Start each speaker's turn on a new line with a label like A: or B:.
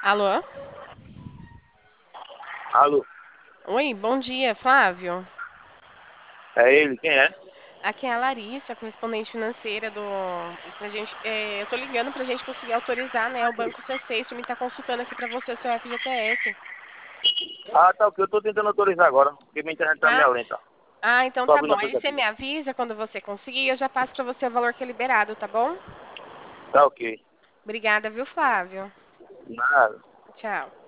A: Alô?
B: Alô,
A: Oi, bom dia, Flávio.
B: é ele? Quem é?
A: Aqui é a Larissa, correspondente financeira do. Pra gente, eu tô ligando pra gente conseguir autorizar, né, o Banco C6 para mim estar consultando aqui pra você o seu FGTS.
B: Ah, tá, o que eu tô tentando autorizar agora, porque minha internet tá
A: Tá?
B: meio lenta.
A: Ah, então
B: Tô
A: tá
B: abrindo o
A: bom. Aí você
B: aplicativo.
A: me avisa quando você conseguir e eu já passo pra você o valor que é liberado, tá bom?
B: Tá ok.
A: Obrigada, viu, Flávio?
B: Nada.
A: Tchau.